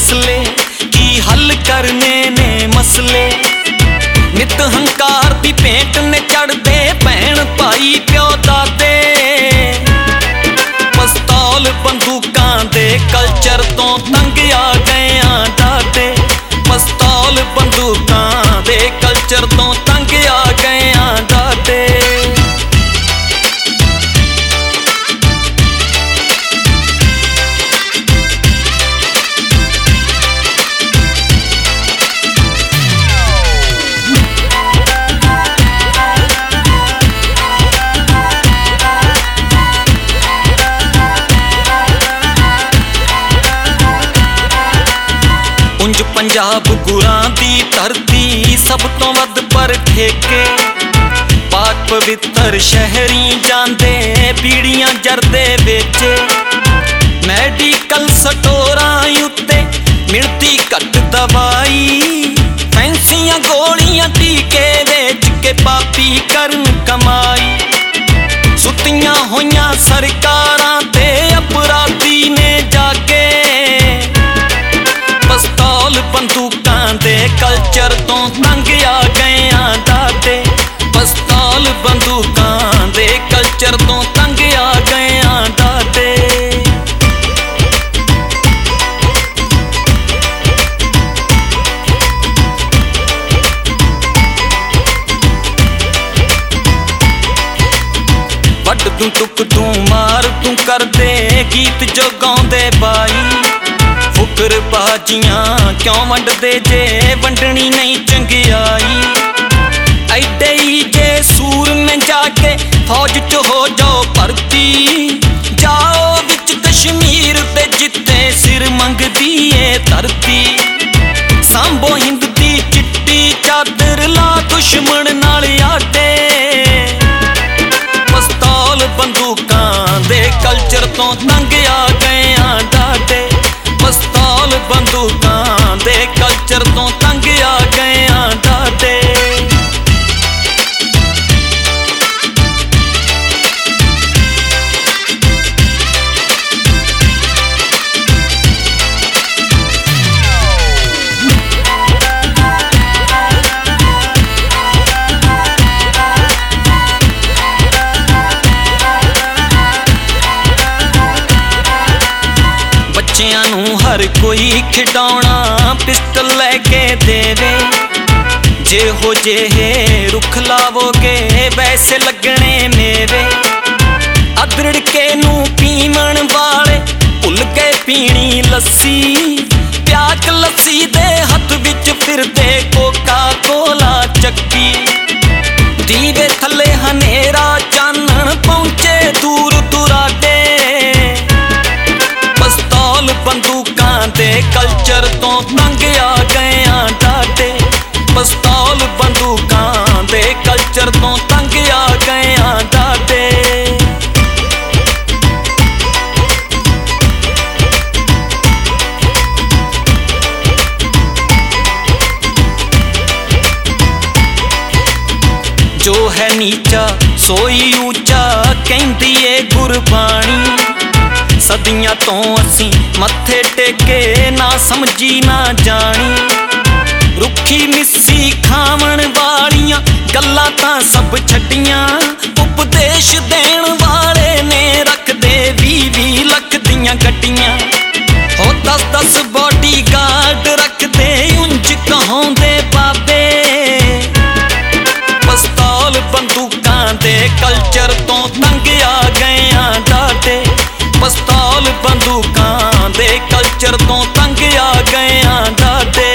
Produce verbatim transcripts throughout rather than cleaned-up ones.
हौसले की हल करने ने मसले। नित हंकार दी भेंट ने चढ़दे भैन भाई प्यो दादे। पिस्तौल बंदूकां दे कल्चर तो तंग आ गए आ दादे। पिस्तौल बंदूकां दे कल्चर तो तंग आ गए आ दादे। उंज पंजाब गुरां दी धरती सब तो वध पर ठेके। पाक पवित्र शहरी जांदे पीड़ियां जरदे बेचे। मैडिकल स्टोरां उत्ते मिलती घट दवाई। फैंसियां गोलियां टीके वेच के पापी करन कमाई। सुतियां होइयां सरकारां ते अपराधी ने जागे। पिस्तौल बंदूकां दे कल्चर तो तंग आ गए आ दादे। पिस्तौल बंदूकां दे कल्चर तो तंग आ गए आ दादे। वड तू टुक तू मार तू कर दे गीत जो गाउंदे बाई। फुकर बाजियां क्यों वंडदे जे वंडनी नहीं चंगियाई। ऐडे ही जे सूर में जाके फौज च हो जाओ भर्ती। जाओ विच कश्मीर ते जिथे सिर मंगदी ए धरती। सांभो हिंद दी चिट्टी चादर ला दुश्मन नाल आटे। पिस्तौल बंदूकां दे कल्चर तो तंग आ गए आ दादे। पिस्तौल बंदूकां दे कल्चर तो तंग आ गए आ दादे। बच्चियां नूं हर कोई खिडौना पिस्टल लैके देवे। जे हो जे रुख लावोगे वैसे लगने मेवे। अदरड़ के नूं पीवण वाले भुल गए पीनी लस्सी। प्याक लस्सी दे हथ विच फिरदे कोका कोला चक्की। दीवे थले हनेरा चानण पहुंचे दूर दुराडे। पिस्तौल बंदूकां दे कल्चर तो तंग आ गए आ दादे। पिस्तौल बंदूकां दे कल्चर तो तंग आ गए आ दादे। जो है नीचा सोई ऊंचा कहंदी ए गुरबाणी। सदियां तो असी मत्थे टेके ना समझी ना जानी। रुखी मिस्सी खावण वालियां गल्लां तां सब छड्डियां। उपदेश देण वाले ने रख दे बीह बीह लख दियां गड्डियां। हो दस दस बॉडी गार्ड रख दे उंज कहाउंदे बाबे। पिस्तौल बंदूकां दे कल्चर तो तंग आ गए आ दादे। पिस्तौल बंदूकां दे कल्चर तो तंग आ गए आ दादे।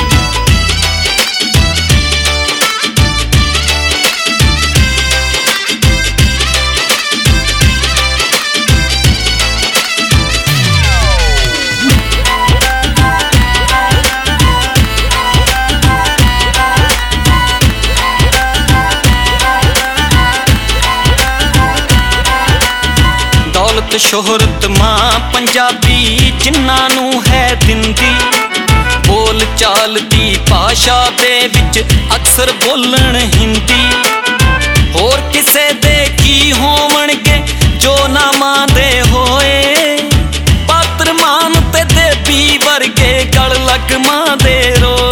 दौलत शोहरत मां पंजाबी जिन्हां नूं है दिंदी। बोल चाल दी भाषा दे विच अक्सर बोलण हिंदी। होर किसे दे की होवणगे जो ना मां दे होए। पात्र मान ते देवी वर्गे गल ਲਗਮਾਂ ਦੇ ਰੋ